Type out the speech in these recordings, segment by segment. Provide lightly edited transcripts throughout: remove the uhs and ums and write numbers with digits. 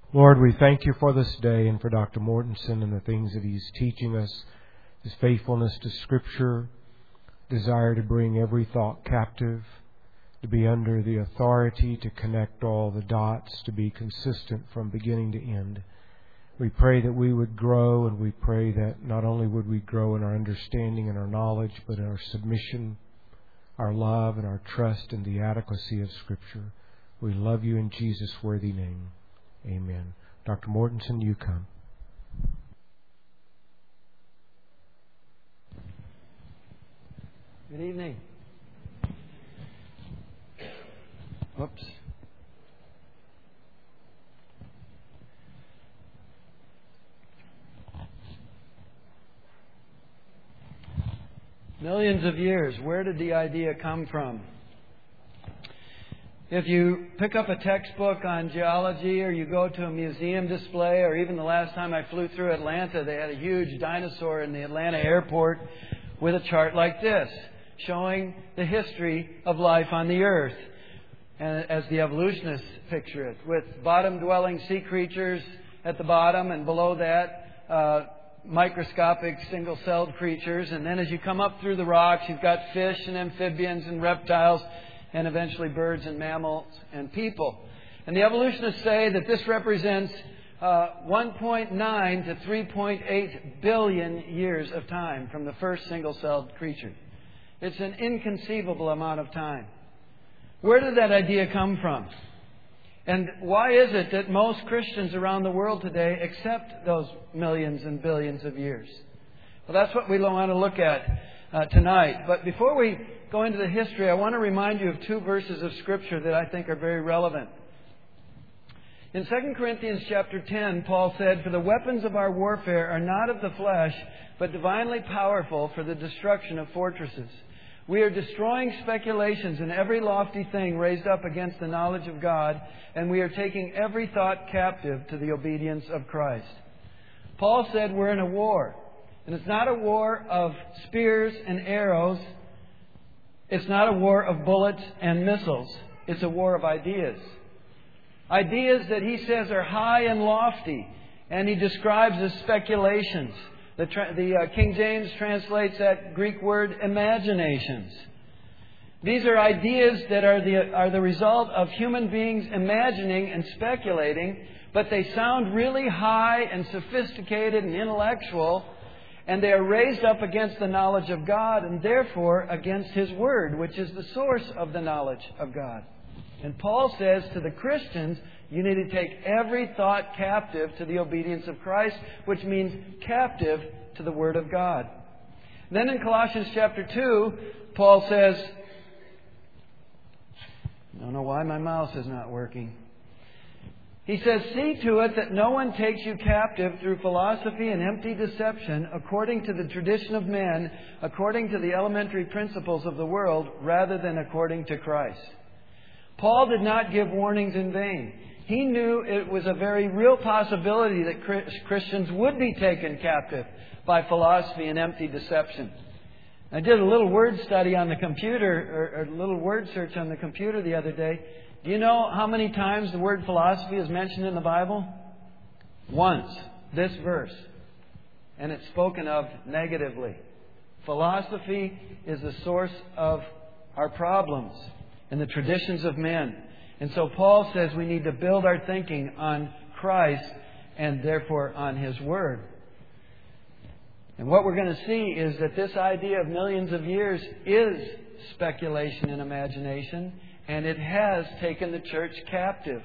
Lord, we thank you for this day and for Dr. Mortensen and the things that he's teaching us, his faithfulness to Scripture, desire to bring every thought captive, to be under the authority to connect all the dots, to be consistent from beginning to end. We pray that we would grow, and we pray that not only would we grow in our understanding and our knowledge, but in our submission, our love, and our trust in the adequacy of Scripture. We love you in Jesus' worthy name. Amen. Dr. Mortensen, you come. Good evening. Whoops. Millions of years. Where did the idea come from? If you pick up a textbook on geology, or you go to a museum display, or even the last time I flew through Atlanta, they had a huge dinosaur in the Atlanta airport with a chart like this, showing the history of life on the earth, and as the evolutionists picture it, with bottom-dwelling sea creatures at the bottom, and below that, microscopic single-celled creatures. And then as you come up through the rocks, you've got fish and amphibians and reptiles, and eventually birds and mammals and people. And the evolutionists say that this represents 1.9 to 3.8 billion years of time from the first single-celled creature. It's an inconceivable amount of time. Where did that idea come from? And why is it that most Christians around the world today accept those millions and billions of years? Well, that's what we want to look at tonight. But before we go into the history, I want to remind you of two verses of Scripture that I think are very relevant. In 2 Corinthians chapter 10, Paul said, "For the weapons of our warfare are not of the flesh, but divinely powerful for the destruction of fortresses. We are destroying speculations and every lofty thing raised up against the knowledge of God, and we are taking every thought captive to the obedience of Christ." Paul said we're in a war. And it's not a war of spears and arrows. It's not a war of bullets and missiles. It's a war of ideas. Ideas that he says are high and lofty, and he describes as speculations. The King James translates that Greek word imaginations. These are ideas that are the result of human beings imagining and speculating, but they sound really high and sophisticated and intellectual, and they are raised up against the knowledge of God, and therefore against His Word, which is the source of the knowledge of God. And Paul says to the Christians, you need to take every thought captive to the obedience of Christ, which means captive to the Word of God. Then in Colossians chapter 2, Paul says, I don't know why my mouse is not working. He says, "See to it that no one takes you captive through philosophy and empty deception, according to the tradition of men, according to the elementary principles of the world, rather than according to Christ." Paul did not give warnings in vain. He knew it was a very real possibility that Christians would be taken captive by philosophy and empty deception. I did a little word study on the computer, or a little word search on the computer the other day. Do you know how many times the word philosophy is mentioned in the Bible? Once. This verse. And it's spoken of negatively. Philosophy is the source of our problems and the traditions of men. And so Paul says we need to build our thinking on Christ and therefore on His Word. And what we're going to see is that this idea of millions of years is speculation and imagination, and it has taken the church captive.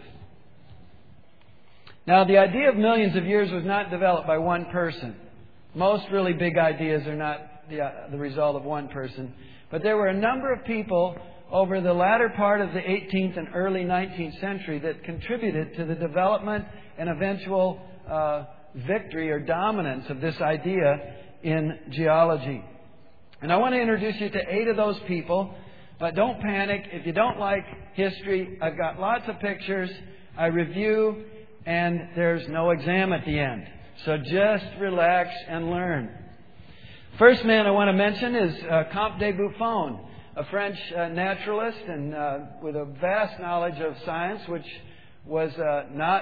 Now, the idea of millions of years was not developed by one person. Most really big ideas are not the result of one person. But there were a number of people over the latter part of the 18th and early 19th century that contributed to the development and eventual victory or dominance of this idea in geology. And I want to introduce you to 8 of those people. But don't panic. If you don't like history, I've got lots of pictures. I review, and there's no exam at the end. So just relax and learn. First man I want to mention is Comte de Buffon, a French naturalist and with a vast knowledge of science, which was not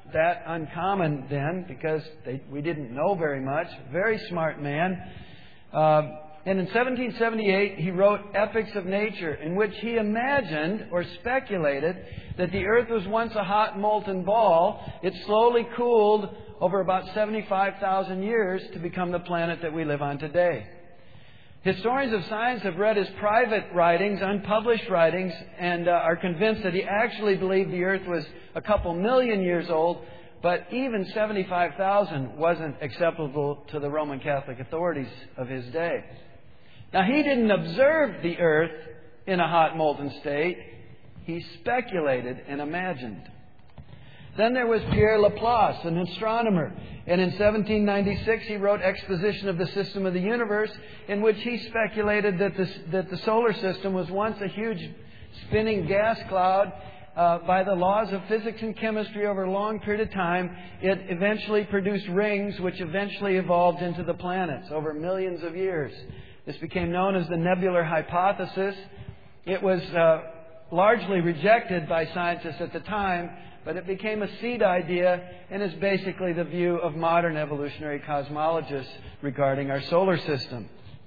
that uncommon then, because we didn't know very much. Very smart man. And in 1778, he wrote Epics of Nature, in which he imagined or speculated that the Earth was once a hot molten ball. It slowly cooled over about 75,000 years to become the planet that we live on today. Historians of science have read his private writings, unpublished writings, and are convinced that he actually believed the Earth was a couple million years old, but even 75,000 wasn't acceptable to the Roman Catholic authorities of his day. Now, he didn't observe the Earth in a hot molten state. He speculated and imagined. Then there was Pierre Laplace, an astronomer. And in 1796, he wrote Exposition of the System of the Universe, in which he speculated that the solar system was once a huge spinning gas cloud. By the laws of physics and chemistry over a long period of time, it eventually produced rings, which eventually evolved into the planets over millions of years. This became known as the nebular hypothesis. It was largely rejected by scientists at the time, but it became a seed idea and is basically the view of modern evolutionary cosmologists regarding our solar system.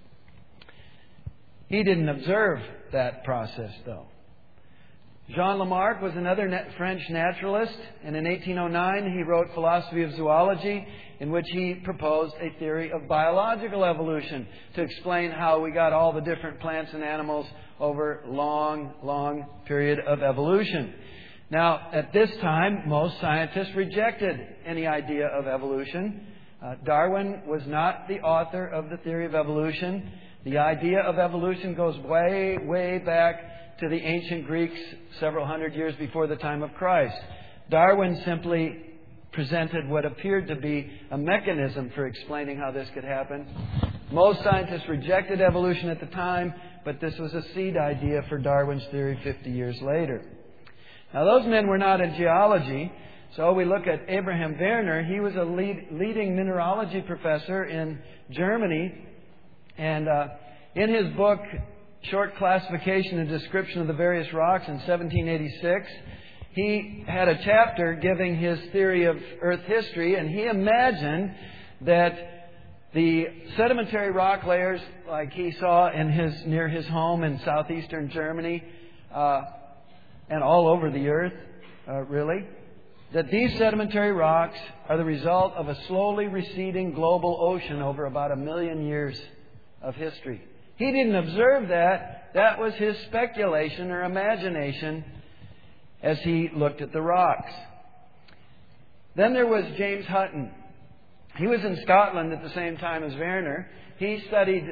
He didn't observe that process, though. Jean Lamarck was another French naturalist, and in 1809 he wrote Philosophy of Zoology, in which he proposed a theory of biological evolution to explain how we got all the different plants and animals over a long period of evolution. Now, at this time, most scientists rejected any idea of evolution. Darwin was not the author of the theory of evolution. The idea of evolution goes way back to the ancient Greeks several hundred years before the time of Christ. Darwin simply presented what appeared to be a mechanism for explaining how this could happen. Most scientists rejected evolution at the time, but this was a seed idea for Darwin's theory 50 years later. Now, those men were not in geology, so we look at Abraham Werner. He was a leading mineralogy professor in Germany, and in his book, Short Classification and Description of the Various Rocks in 1786, he had a chapter giving his theory of Earth history, and he imagined that the sedimentary rock layers, like he saw near his home in southeastern Germany, and all over the Earth, really, that these sedimentary rocks are the result of a slowly receding global ocean over about 1 million years of history. He didn't observe that. That was his speculation or imagination as he looked at the rocks. Then there was James Hutton. He was in Scotland at the same time as Werner. He studied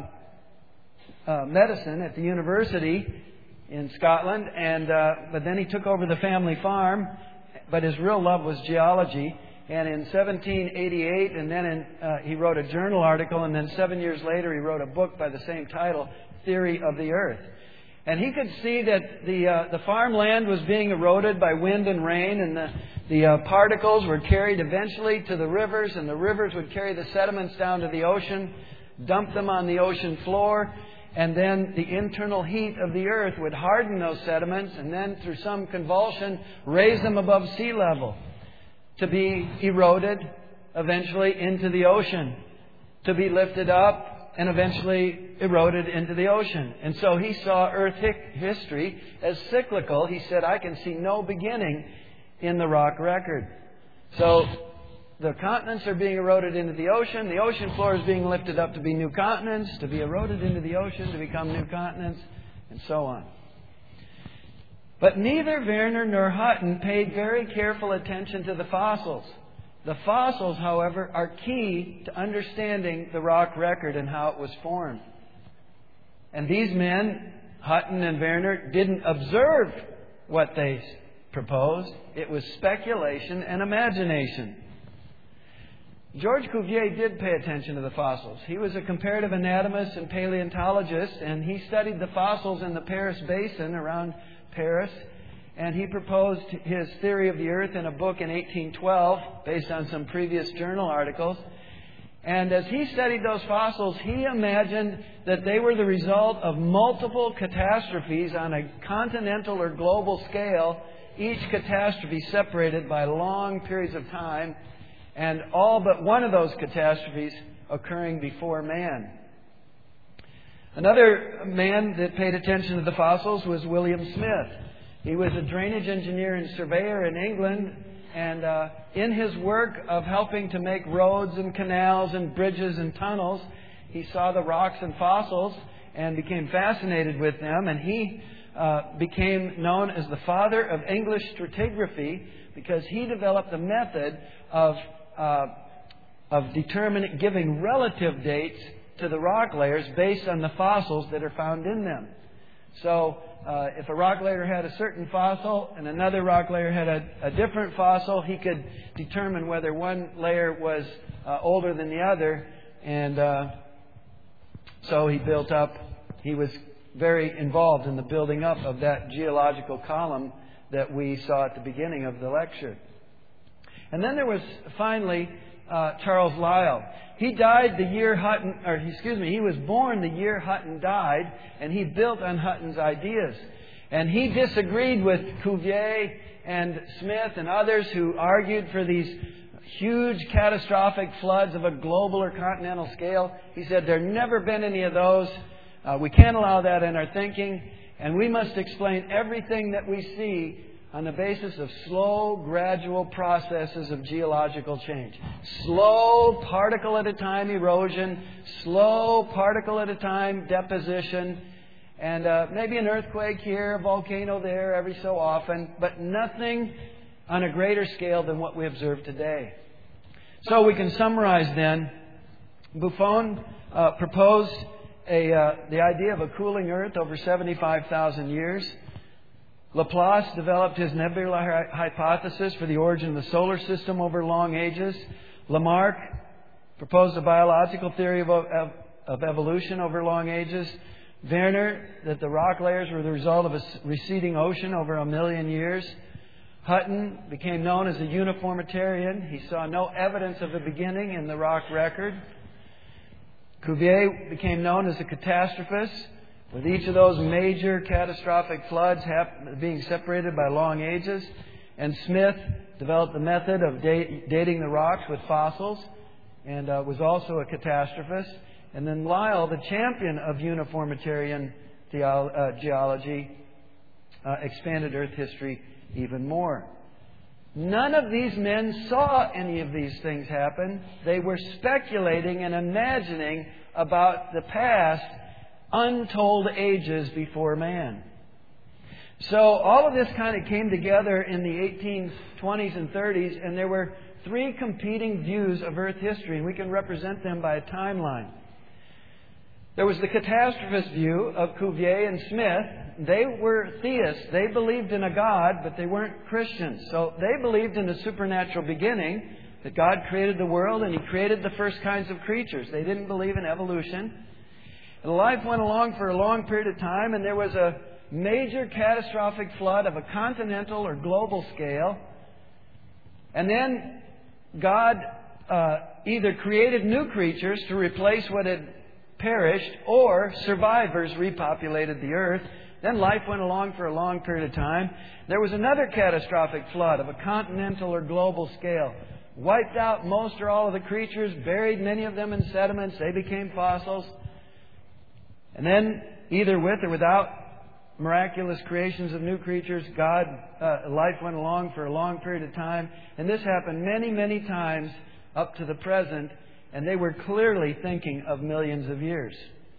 medicine at the university in Scotland, but then he took over the family farm, but his real love was geology. And in 1788, and then he wrote a journal article, and then 7 years later he wrote a book by the same title, Theory of the Earth. And he could see that the farmland was being eroded by wind and rain, and the particles were carried eventually to the rivers, and the rivers would carry the sediments down to the ocean, dump them on the ocean floor, and then the internal heat of the earth would harden those sediments, and then through some convulsion raise them above sea level, to be eroded eventually into the ocean, to be lifted up and eventually eroded into the ocean. And so he saw Earth history as cyclical. He said, I can see no beginning in the rock record. So the continents are being eroded into the ocean floor is being lifted up to be new continents, to be eroded into the ocean, to become new continents, and so on. But neither Werner nor Hutton paid very careful attention to the fossils. The fossils, however, are key to understanding the rock record and how it was formed. And these men, Hutton and Werner, didn't observe what they proposed. It was speculation and imagination. George Cuvier did pay attention to the fossils. He was a comparative anatomist and paleontologist, and he studied the fossils in the Paris Basin around Paris, and he proposed his theory of the earth in a book in 1812 based on some previous journal articles. And as he studied those fossils, he imagined that they were the result of multiple catastrophes on a continental or global scale each catastrophe separated by long periods of time, and all but one of those catastrophes occurring before man. Another man that paid attention to the fossils was William Smith. He was a drainage engineer and surveyor in England, and in his work of helping to make roads and canals and bridges and tunnels, he saw the rocks and fossils and became fascinated with them, and he became known as the father of English stratigraphy because he developed a method of giving relative dates to the rock layers based on the fossils that are found in them. So if a rock layer had a certain fossil and another rock layer had a different fossil, he could determine whether one layer was older than the other. And so he was very involved in the building up of that geological column that we saw at the beginning of the lecture. And then there was finally Charles Lyell. He died the year Hutton, he was born the year Hutton died, and he built on Hutton's ideas. And he disagreed with Cuvier and Smith and others who argued for these huge catastrophic floods of a global or continental scale. He said there never been any of those. We can't allow that in our thinking, and we must explain everything that we see on the basis of slow, gradual processes of geological change. Slow, particle at a time erosion, slow, particle at a time deposition, and maybe an earthquake here, a volcano there every so often, but nothing on a greater scale than what we observe today. So we can summarize then. Buffon proposed the idea of a cooling Earth over 75,000 years. Laplace developed his nebula hypothesis for the origin of the solar system over long ages. Lamarck proposed a biological theory of evolution over long ages. Werner, that the rock layers were the result of a receding ocean over 1 million years. Hutton became known as a uniformitarian. He saw no evidence of a beginning in the rock record. Cuvier became known as a catastrophist, with each of those major catastrophic floods being separated by long ages. And Smith developed the method of dating the rocks with fossils and was also a catastrophist. And then Lyell, the champion of uniformitarian geology, expanded Earth history even more. None of these men saw any of these things happen. They were speculating and imagining about the past untold ages before man. So all of this kind of came together in the 1820s and 30s, and there were three competing views of Earth history, and we can represent them by a timeline. There was the catastrophist view of Cuvier and Smith. They were theists. They believed in a God, but they weren't Christians. So they believed in a supernatural beginning, that God created the world and He created the first kinds of creatures. They didn't believe in evolution. And life went along for a long period of time, and there was a major catastrophic flood of a continental or global scale. And then God either created new creatures to replace what had perished, or survivors repopulated the earth. Then life went along for a long period of time. There was another catastrophic flood of a continental or global scale. Wiped out most or all of the creatures, buried many of them in sediments. They became fossils. And then, either with or without miraculous creations of new creatures, life went along for a long period of time. And this happened many, many times up to the present. And they were clearly thinking of millions of years.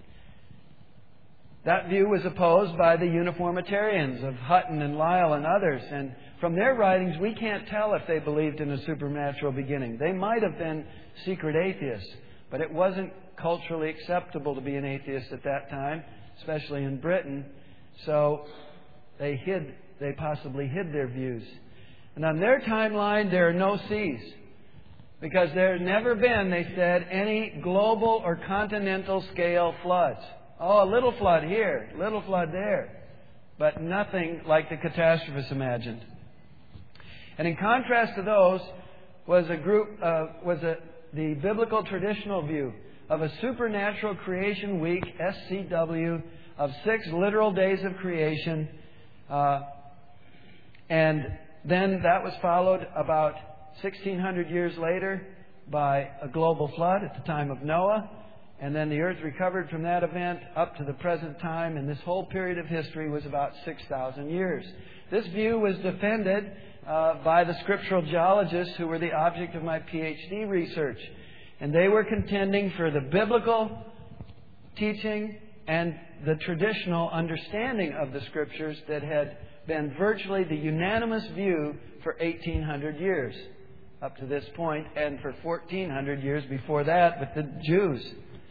That view was opposed by the uniformitarians of Hutton and Lyell and others. And from their writings, we can't tell if they believed in a supernatural beginning. They might have been secret atheists, but it wasn't culturally acceptable to be an atheist at that time, especially in Britain. So they possibly hid their views. And on their timeline, there are no seas. Because there had never been, they said, any global or continental scale floods. Oh, a little flood here, a little flood there. But nothing like the catastrophists imagined. And in contrast to those was the biblical traditional view of a supernatural creation week, SCW, of 6 literal days of creation. And then that was followed about 1,600 years later by a global flood at the time of Noah. And then the earth recovered from that event up to the present time. And this whole period of history was about 6,000 years. This view was defended by the scriptural geologists who were the object of my PhD research. And they were contending for the biblical teaching and the traditional understanding of the Scriptures that had been virtually the unanimous view for 1,800 years up to this point, and for 1,400 years before that with the Jews.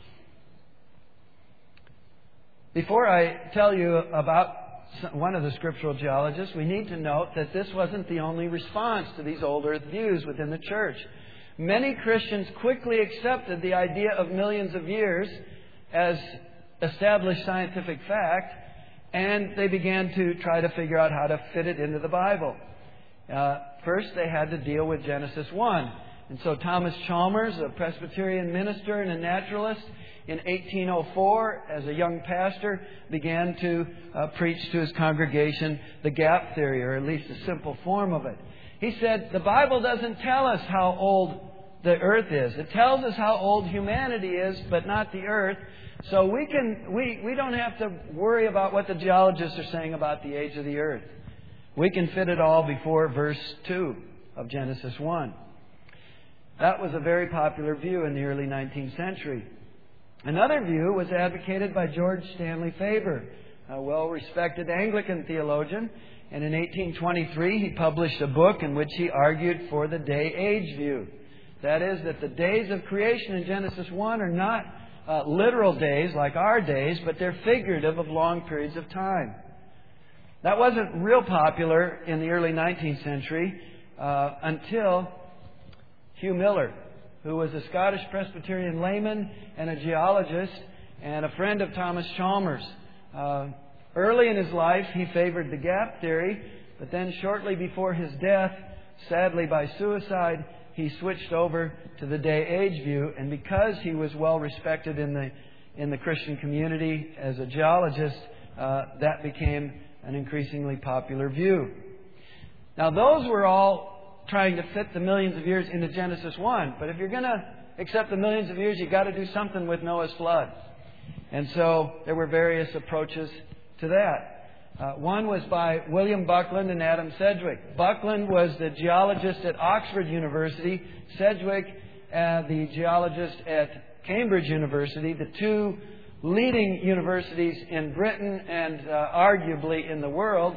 Before I tell you about one of the scriptural geologists, we need to note that this wasn't the only response to these old earth views within the church. Many Christians quickly accepted the idea of millions of years as established scientific fact, and they began to try to figure out how to fit it into the Bible. First, they had to deal with Genesis 1. And so Thomas Chalmers, a Presbyterian minister and a naturalist, in 1804, as a young pastor, began to preach to his congregation the gap theory, or at least a simple form of it. He said, the Bible doesn't tell us how old the earth is. It tells us how old humanity is, but not the earth. So we don't have to worry about what the geologists are saying about the age of the earth. We can fit it all before verse 2 of Genesis 1. That was a very popular view in the early 19th century. Another view was advocated by George Stanley Faber, a well-respected Anglican theologian. And in 1823, he published a book in which he argued for the day-age view. That is, that the days of creation in Genesis 1 are not literal days like our days, but they're figurative of long periods of time. That wasn't real popular in the early 19th century until Hugh Miller, who was a Scottish Presbyterian layman and a geologist and a friend of Thomas Chalmers. Early in his life, he favored the gap theory, but then shortly before his death, sadly by suicide, he switched over to the day-age view. And because he was well respected in the Christian community as a geologist, that became an increasingly popular view. Now, those were all trying to fit the millions of years into Genesis 1. But if you're going to accept the millions of years, you've got to do something with Noah's flood. And so there were various approaches to that. One was by William Buckland and Adam Sedgwick. Buckland was the geologist at Oxford University. Sedgwick, the geologist at Cambridge University, the two leading universities in Britain and arguably in the world.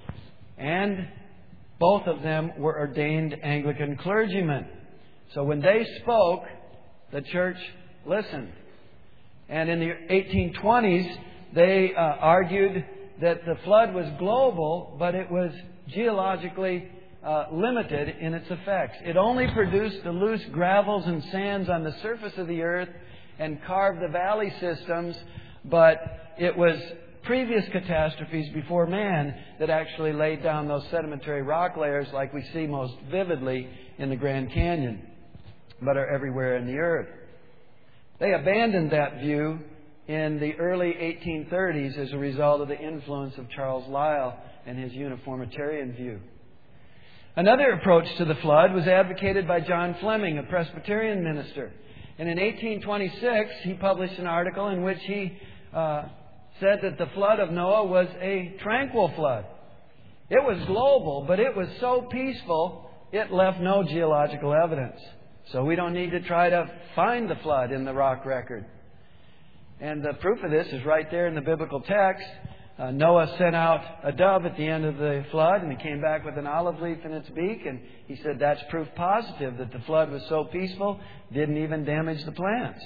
And both of them were ordained Anglican clergymen. So when they spoke, the church listened. And in the 1820s, they argued that the flood was global, but it was geologically limited in its effects. It only produced the loose gravels and sands on the surface of the earth and carved the valley systems, but it was previous catastrophes before man that actually laid down those sedimentary rock layers like we see most vividly in the Grand Canyon, but are everywhere in the earth. They abandoned that view in the early 1830s as a result of the influence of Charles Lyell and his uniformitarian view. Another approach to the flood was advocated by John Fleming, a Presbyterian minister. And in 1826, he published an article in which he said that the flood of Noah was a tranquil flood. It was global, but it was so peaceful, it left no geological evidence. So we don't need to try to find the flood in the rock record. And the proof of this is right there in the biblical text. Noah sent out a dove at the end of the flood, and he came back with an olive leaf in its beak, and he said that's proof positive that the flood was so peaceful, didn't even damage the plants.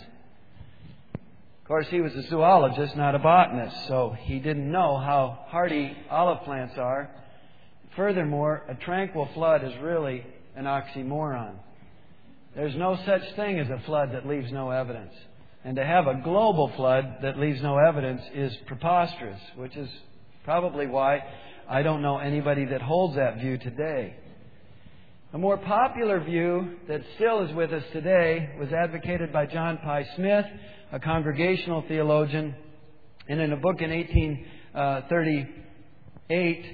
Of course, he was a zoologist, not a botanist, so he didn't know how hardy olive plants are. Furthermore, a tranquil flood is really an oxymoron. There's no such thing as a flood that leaves no evidence. And to have a global flood that leaves no evidence is preposterous, which is probably why I don't know anybody that holds that view today. A more popular view that still is with us today was advocated by John Pye Smith, a Congregational theologian. And in a book in 1838,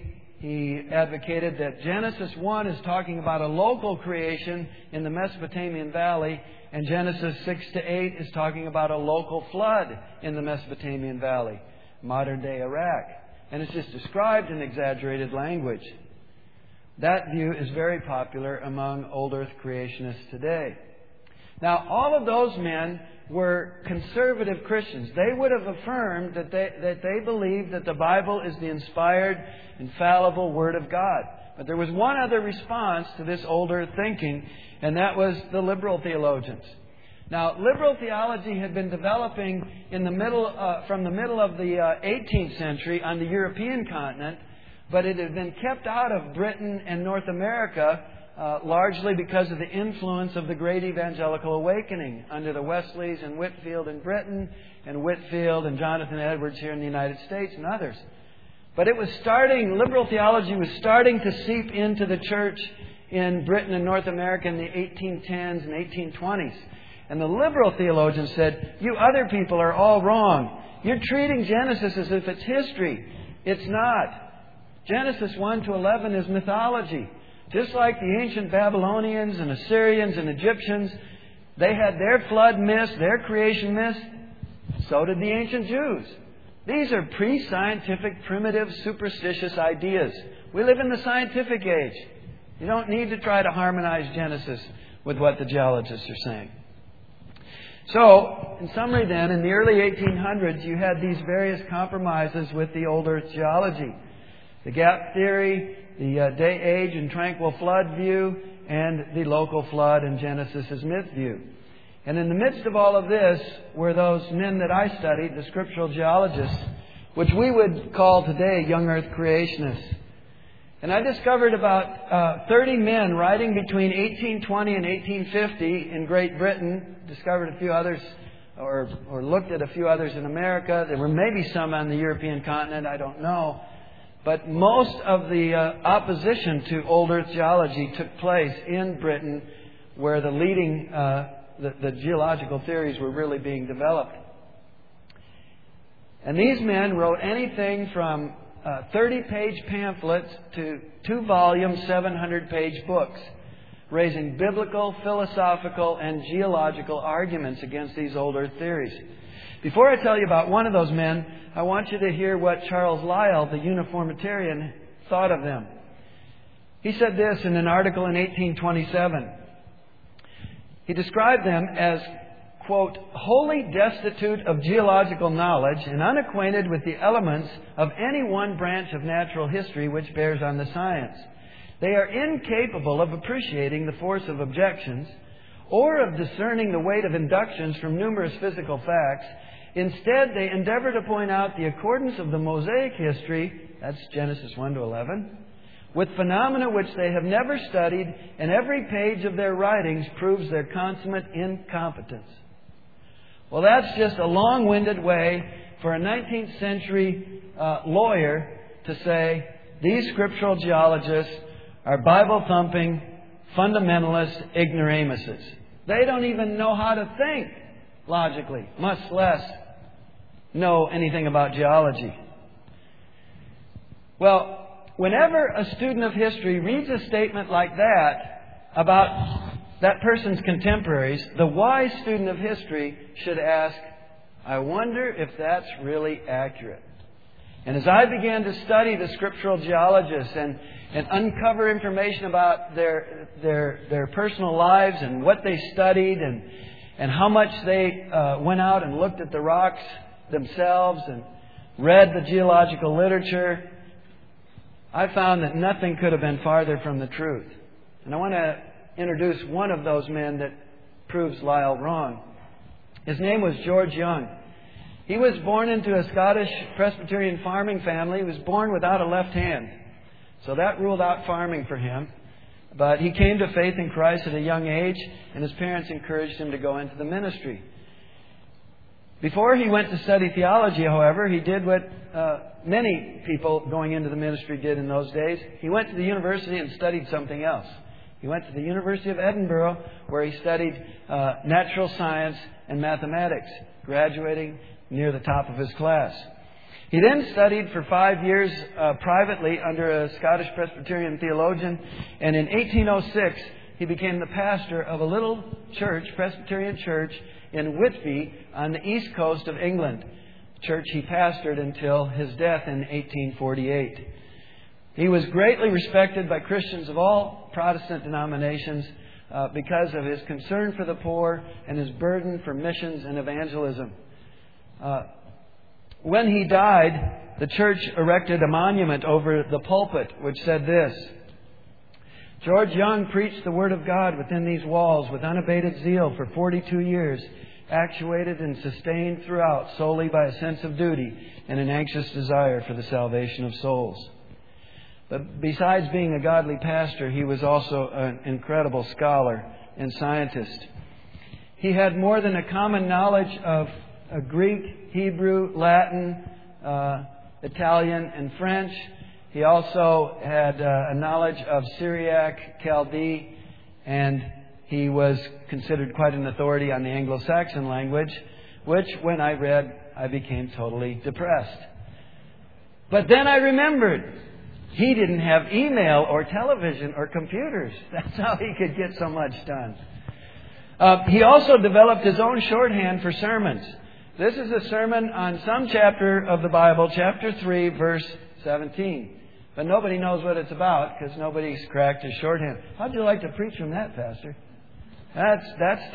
he advocated that Genesis 1 is talking about a local creation in the Mesopotamian Valley, and Genesis 6 to 8 is talking about a local flood in the Mesopotamian Valley, modern-day Iraq. And it's just described in exaggerated language. That view is very popular among old earth creationists today. Now, all of those men were conservative Christians. They would have affirmed that they believed that the Bible is the inspired, infallible Word of God. But there was one other response to this old earth thinking, and that was the liberal theologians. Now, liberal theology had been developing from the middle of the 18th century on the European continent, but it had been kept out of Britain and North America largely because of the influence of the great evangelical awakening under the Wesleys and Whitefield in Britain, and Whitefield and Jonathan Edwards here in the United States and others. But liberal theology was starting to seep into the church in Britain and North America in the 1810s and 1820s. And the liberal theologians said, you other people are all wrong. You're treating Genesis as if it's history. It's not. Genesis 1 to 11 is mythology. Just like the ancient Babylonians and Assyrians and Egyptians, they had their flood myths, their creation myths. So did the ancient Jews. These are pre-scientific, primitive, superstitious ideas. We live in the scientific age. You don't need to try to harmonize Genesis with what the geologists are saying. So, in summary then, in the early 1800s, you had these various compromises with the old earth geology. The gap theory, the day, age, and tranquil flood view, and the local flood and Genesis as myth view. And in the midst of all of this were those men that I studied, the scriptural geologists, which we would call today young earth creationists. And I discovered about 30 men writing between 1820 and 1850 in Great Britain. Discovered a few others, or looked at a few others in America. There were maybe some on the European continent, I don't know. But most of the opposition to old earth geology took place in Britain, where the leading the geological theories were really being developed. And these men wrote anything from 30-page pamphlets to 2-volume, 700-page books, raising biblical, philosophical, and geological arguments against these old earth theories. Before I tell you about one of those men, I want you to hear what Charles Lyell, the uniformitarian, thought of them. He said this in an article in 1827. He described them as, quote, wholly destitute of geological knowledge and unacquainted with the elements of any one branch of natural history which bears on the science. They are incapable of appreciating the force of objections or of discerning the weight of inductions from numerous physical facts. Instead, they endeavor to point out the accordance of the Mosaic history, that's Genesis 1 to 11, with phenomena which they have never studied, and every page of their writings proves their consummate incompetence. Well, that's just a long-winded way for a 19th century lawyer to say these scriptural geologists are Bible-thumping, fundamentalist ignoramuses. They don't even know how to think logically, much less know anything about geology. Well, whenever a student of history reads a statement like that about that person's contemporaries, the wise student of history should ask, I wonder if that's really accurate. And as I began to study the scriptural geologists and uncover information about their personal lives and what they studied and how much they went out and looked at the rocks themselves and read the geological literature, I found that nothing could have been farther from the truth. And I want to introduce one of those men that proves Lyell wrong. His name was George Young. He was born into a Scottish Presbyterian farming family. He was born without a left hand. So that ruled out farming for him. But he came to faith in Christ at a young age, and his parents encouraged him to go into the ministry. Before he went to study theology, however, he did what many people going into the ministry did in those days. He went to the university and studied something else. He went to the University of Edinburgh, where he studied natural science and mathematics, graduating near the top of his class. He then studied for 5 years privately under a Scottish Presbyterian theologian, and in 1806 he became the pastor of a little church, Presbyterian church, in Whitby on the east coast of England, church he pastored until his death in 1848. He was greatly respected by Christians of all Protestant denominations because of his concern for the poor and his burden for missions and evangelism. When he died, the church erected a monument over the pulpit which said this: George Young preached the Word of God within these walls with unabated zeal for 42 years, actuated and sustained throughout solely by a sense of duty and an anxious desire for the salvation of souls. But besides being a godly pastor, he was also an incredible scholar and scientist. He had more than a common knowledge of Greek, Hebrew, Latin, Italian, and French. He also had a knowledge of Syriac, Chaldee, and he was considered quite an authority on the Anglo-Saxon language, which, when I read, I became totally depressed. But then I remembered he didn't have email or television or computers. That's how he could get so much done. He also developed his own shorthand for sermons. This is a sermon on some chapter of the Bible, chapter 3, verse 17. But nobody knows what it's about because nobody's cracked his shorthand. How'd you like to preach from that, Pastor? That's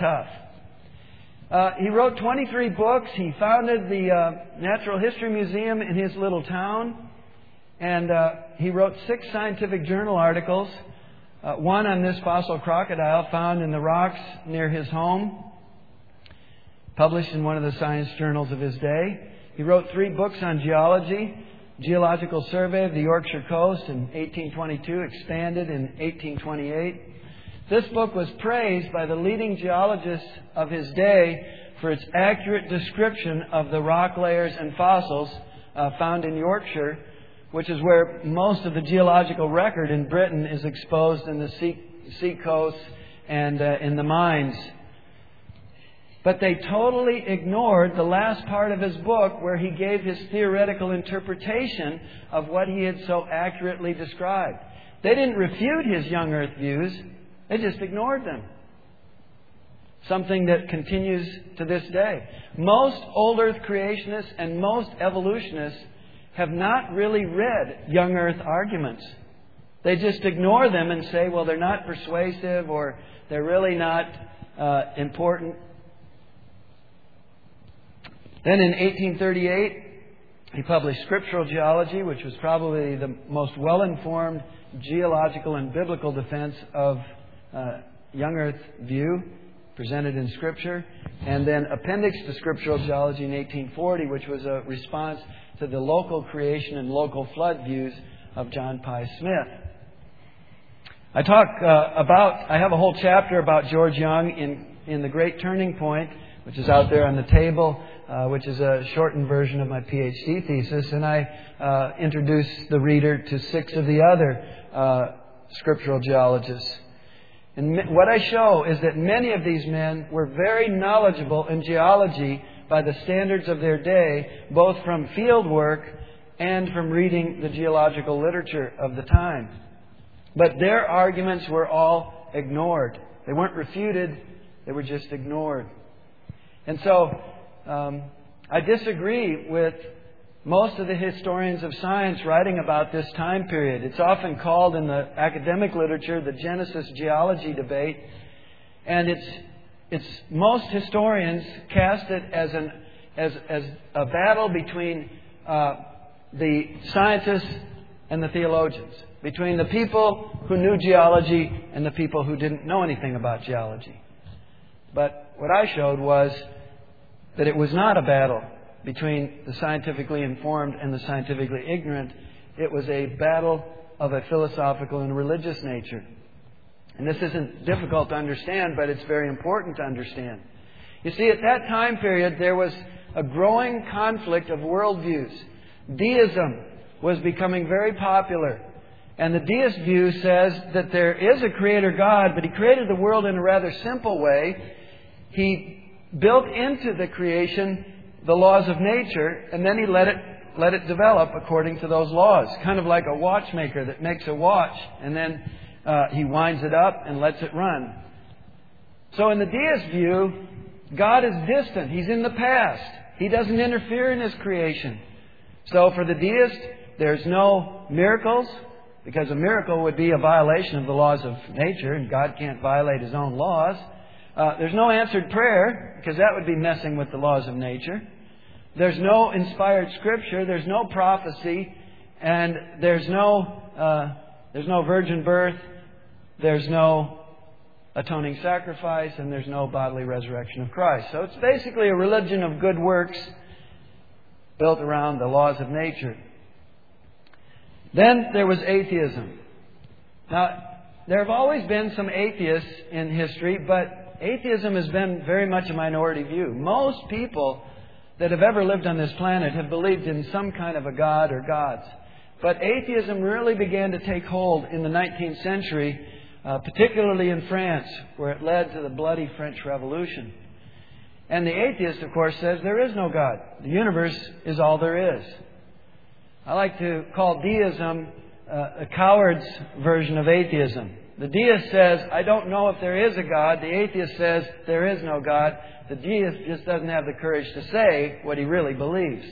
tough. He wrote 23 books. He founded the Natural History Museum in his little town. And he wrote 6 scientific journal articles. One on this fossil crocodile found in the rocks near his home, published in one of the science journals of his day. He wrote 3 books on geology: Geological Survey of the Yorkshire Coast in 1822, expanded in 1828. This book was praised by the leading geologists of his day for its accurate description of the rock layers and fossils found in Yorkshire, which is where most of the geological record in Britain is exposed in the sea coasts and in the mines. But they totally ignored the last part of his book where he gave his theoretical interpretation of what he had so accurately described. They didn't refute his young earth views. They just ignored them. Something that continues to this day. Most old earth creationists and most evolutionists have not really read young earth arguments. They just ignore them and say, well, they're not persuasive or they're really not important. Then in 1838, he published Scriptural Geology, which was probably the most well-informed geological and biblical defense of young earth view presented in Scripture. And then Appendix to Scriptural Geology in 1840, which was a response to the local creation and local flood views of John Pye Smith. I have a whole chapter about George Young in The Great Turning Point, which is out there on the table, which is a shortened version of my PhD thesis. And I introduce the reader to 6 of the other scriptural geologists. And what I show is that many of these men were very knowledgeable in geology by the standards of their day, both from field work and from reading the geological literature of the time. But their arguments were all ignored. They weren't refuted, they were just ignored. And so I disagree with most of the historians of science writing about this time period. It's often called in the academic literature the Genesis geology debate. And most historians cast it as a battle between the scientists and the theologians, between the people who knew geology and the people who didn't know anything about geology. But what I showed was that it was not a battle between the scientifically informed and the scientifically ignorant. It was a battle of a philosophical and religious nature. And this isn't difficult to understand, but it's very important to understand. You see, at that time period, there was a growing conflict of worldviews. Deism was becoming very popular. And the deist view says that there is a creator God, but He created the world in a rather simple way. He built into the creation the laws of nature, and then He let let it develop according to those laws. Kind of like a watchmaker that makes a watch and then he winds it up and lets it run. So in the deist view, God is distant. He's in the past. He doesn't interfere in His creation. So for the deist, there's no miracles, because a miracle would be a violation of the laws of nature, and God can't violate His own laws. There's no answered prayer, because that would be messing with the laws of nature. There's no inspired Scripture. There's no prophecy, and there's no virgin birth. There's no atoning sacrifice, and there's no bodily resurrection of Christ. So it's basically a religion of good works built around the laws of nature. Then there was atheism. Now, there have always been some atheists in history, but atheism has been very much a minority view. Most people that have ever lived on this planet have believed in some kind of a god or gods. But atheism really began to take hold in the 19th century, particularly in France, where it led to the bloody French Revolution. And the atheist, of course, says there is no God. The universe is all there is. I like to call deism a coward's version of atheism. The deist says, I don't know if there is a God. The atheist says, there is no God. The deist just doesn't have the courage to say what he really believes.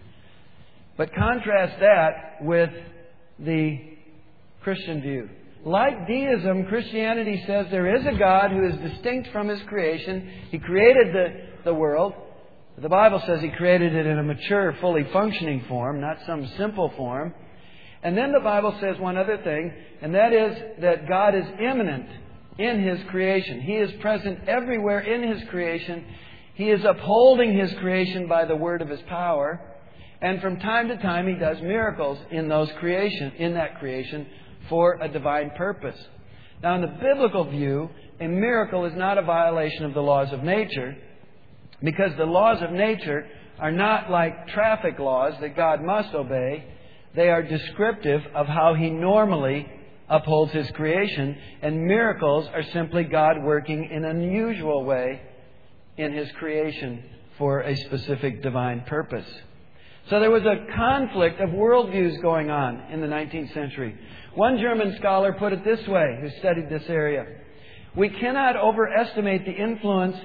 But contrast that with the Christian view. Like deism, Christianity says there is a God who is distinct from His creation. He created the world. The Bible says He created it in a mature, fully functioning form, not some simple form. And then the Bible says one other thing, and that is that God is immanent in His creation. He is present everywhere in His creation. He is upholding His creation by the word of His power. And from time to time He does miracles in that creation for a divine purpose. Now in the biblical view, a miracle is not a violation of the laws of nature, because the laws of nature are not like traffic laws that God must obey. They are descriptive of how He normally upholds His creation, and miracles are simply God working in an unusual way in His creation for a specific divine purpose. So there was a conflict of worldviews going on in the 19th century. One German scholar put it this way, who studied this area. We cannot overestimate the influence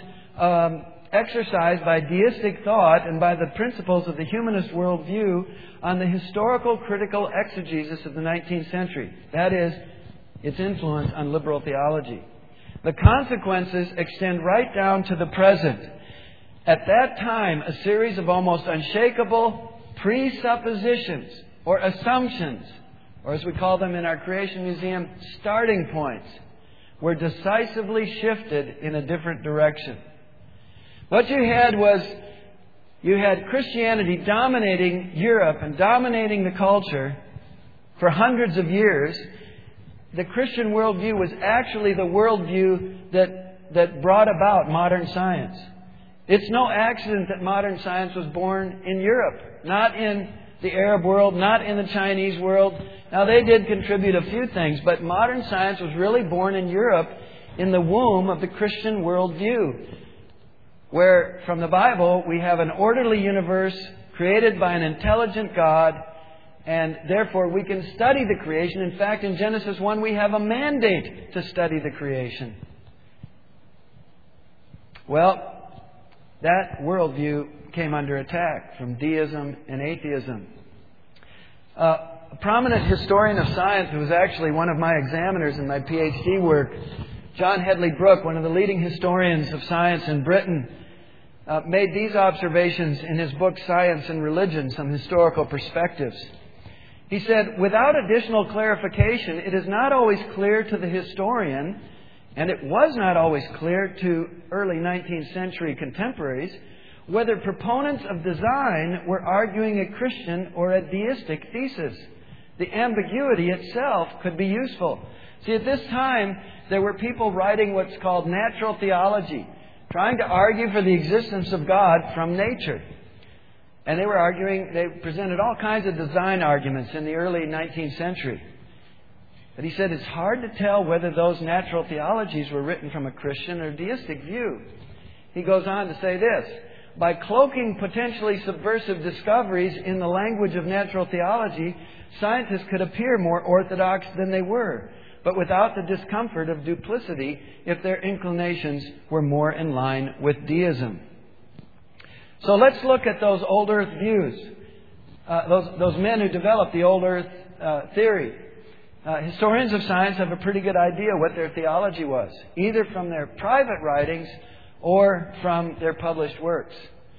exercised by deistic thought and by the principles of the humanist worldview on the historical critical exegesis of the 19th century. That is, its influence on liberal theology. The consequences extend right down to the present. At that time, a series of almost unshakable presuppositions or assumptions, or as we call them in our Creation Museum, starting points, were decisively shifted in a different direction. What you had was, you had Christianity dominating Europe and dominating the culture for hundreds of years. The Christian worldview was actually the worldview that brought about modern science. It's no accident that modern science was born in Europe, not in the Arab world, not in the Chinese world. Now, they did contribute a few things, but modern science was really born in Europe in the womb of the Christian worldview, where from the Bible we have an orderly universe created by an intelligent God, and therefore we can study the creation. In fact, in Genesis 1 we have a mandate to study the creation. Well, that worldview came under attack from deism and atheism. A prominent historian of science who was actually one of my examiners in my PhD work, John Hedley Brooke, one of the leading historians of science in Britain, made these observations in his book Science and Religion, Some Historical Perspectives. He said, without additional clarification, it is not always clear to the historian, and it was not always clear to early 19th century contemporaries, whether proponents of design were arguing a Christian or a deistic thesis. The ambiguity itself could be useful. See, at this time, there were people writing what's called natural theology, trying to argue for the existence of God from nature. And they presented all kinds of design arguments in the early 19th century. But he said it's hard to tell whether those natural theologies were written from a Christian or deistic view. He goes on to say this: by cloaking potentially subversive discoveries in the language of natural theology, scientists could appear more orthodox than they were, but without the discomfort of duplicity if their inclinations were more in line with deism. So let's look at those old earth views, those men who developed the old earth theory. Historians of science have a pretty good idea what their theology was, either from their private writings or from their published works.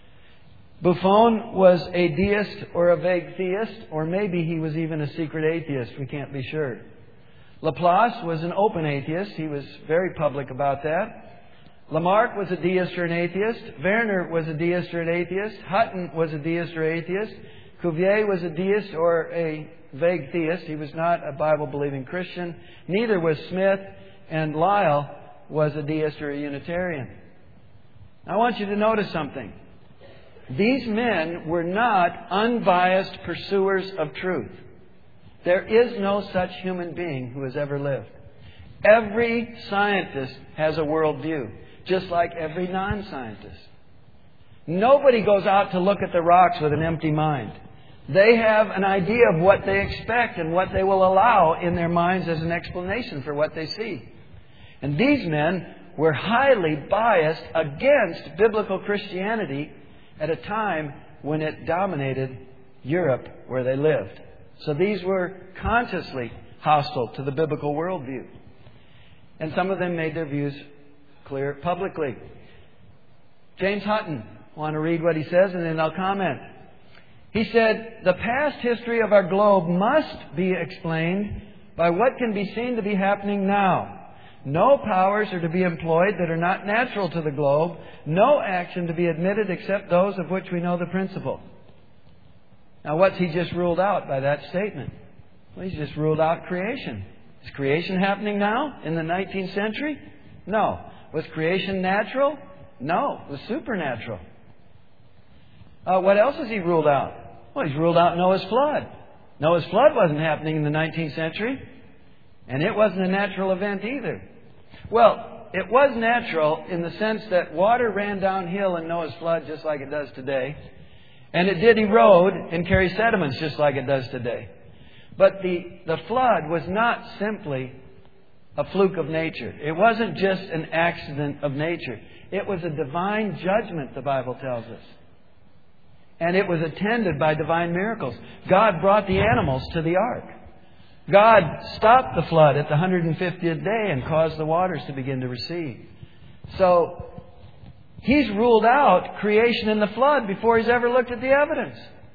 Buffon was a deist or a vague theist, or maybe he was even a secret atheist. We can't be sure. Laplace was an open atheist. He was very public about that. Lamarck was a deist or an atheist. Werner was a deist or an atheist. Hutton was a deist or atheist. Cuvier was a deist or a vague theist. He was not a Bible-believing Christian. Neither was Smith, and Lyle was a deist or a Unitarian. I want you to notice something. These men were not unbiased pursuers of truth. There is no such human being who has ever lived. Every scientist has a worldview, just like every non-scientist. Nobody goes out to look at the rocks with an empty mind. They have an idea of what they expect and what they will allow in their minds as an explanation for what they see. And these men were highly biased against biblical Christianity at a time when it dominated Europe where they lived. So these were consciously hostile to the biblical worldview. And some of them made their views clear publicly. James Hutton, want to read what he says and then I'll comment. He said, "The past history of our globe must be explained by what can be seen to be happening now. No powers are to be employed that are not natural to the globe. No action to be admitted except those of which we know the principle." Now, what's he just ruled out by that statement? Well, he's just ruled out creation. Is creation happening now in the 19th century? No. Was creation natural? No. It was supernatural. What else has he ruled out? Well, he's ruled out Noah's flood. Noah's flood wasn't happening in the 19th century. And it wasn't a natural event either. Well, it was natural in the sense that water ran downhill in Noah's flood just like it does today. And it did erode and carry sediments just like it does today. But the flood was not simply a fluke of nature. It wasn't just an accident of nature. It was a divine judgment, the Bible tells us. And it was attended by divine miracles. God brought the animals to the ark. God stopped the flood at the 150th day and caused the waters to begin to recede. So, he's ruled out creation in the flood before he's ever looked at the evidence.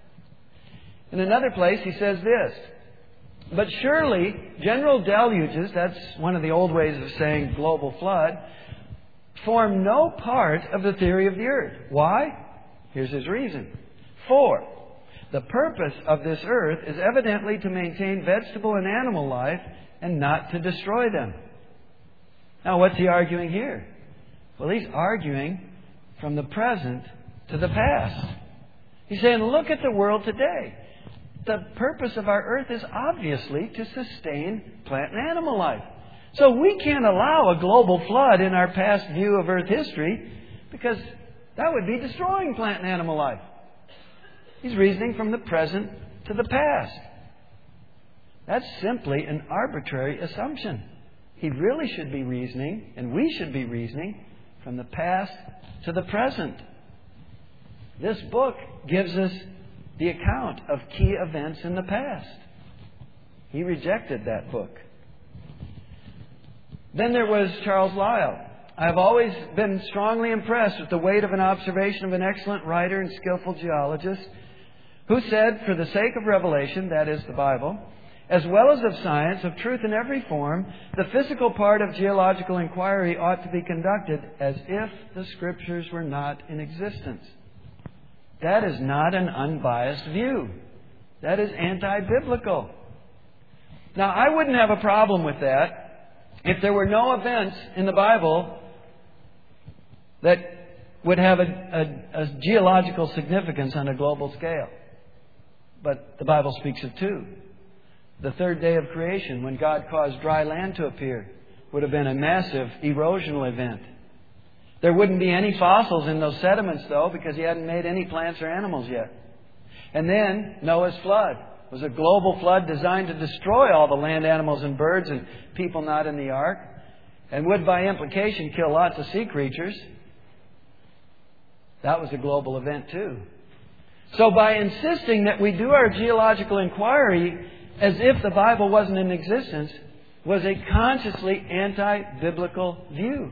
In another place, he says this, "But surely general deluges," that's one of the old ways of saying global flood, "form no part of the theory of the earth." Why? Here's his reason. "For the purpose of this earth is evidently to maintain vegetable and animal life and not to destroy them." Now, what's he arguing here? Well, he's arguing from the present to the past. He's saying, look at the world today. The purpose of our earth is obviously to sustain plant and animal life. So we can't allow a global flood in our past view of earth history because that would be destroying plant and animal life. He's reasoning from the present to the past. That's simply an arbitrary assumption. He really should be reasoning, and we should be reasoning, from the past to the present. This book gives us the account of key events in the past. He rejected that book. Then there was Charles Lyell. I have always been strongly impressed with the weight of an observation of an excellent writer and skillful geologist who said, for the sake of revelation, that is the Bible, as well as of science, of truth in every form, the physical part of geological inquiry ought to be conducted as if the Scriptures were not in existence. That is not an unbiased view. That is anti-biblical. Now, I wouldn't have a problem with that if there were no events in the Bible that would have a geological significance on a global scale. But the Bible speaks of two. The third day of creation, when God caused dry land to appear, would have been a massive erosional event. There wouldn't be any fossils in those sediments, though, because He hadn't made any plants or animals yet. And then Noah's flood was a global flood designed to destroy all the land animals and birds and people not in the ark, and would by implication kill lots of sea creatures. That was a global event too. So by insisting that we do our geological inquiry as if the Bible wasn't in existence was a consciously anti-biblical view.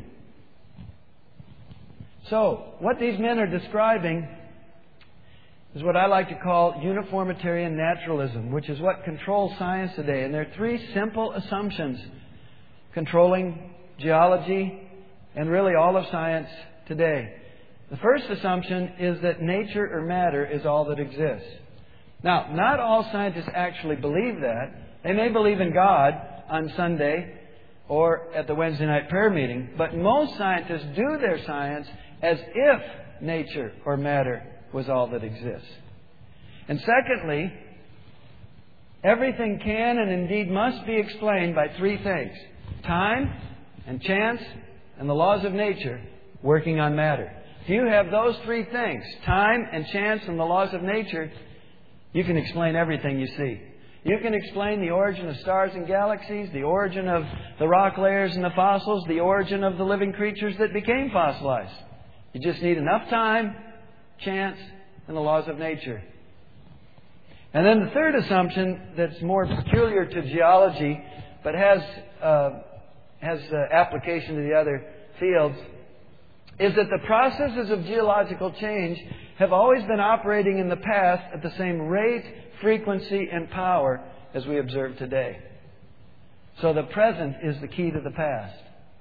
So, what these men are describing is what I like to call uniformitarian naturalism, which is what controls science today. And there are three simple assumptions controlling geology and really all of science today. The first assumption is that nature or matter is all that exists. Now, not all scientists actually believe that. They may believe in God on Sunday or at the Wednesday night prayer meeting, but most scientists do their science as if nature or matter was all that exists. And secondly, everything can and indeed must be explained by three things: time and chance and the laws of nature working on matter. If you have those three things, time and chance and the laws of nature, you can explain everything you see. You can explain the origin of stars and galaxies, the origin of the rock layers and the fossils, the origin of the living creatures that became fossilized. You just need enough time, chance, and the laws of nature. And then the third assumption that's more peculiar to geology, but has application to the other fields, is that the processes of geological change have always been operating in the past at the same rate, frequency, and power as we observe today. So the present is the key to the past.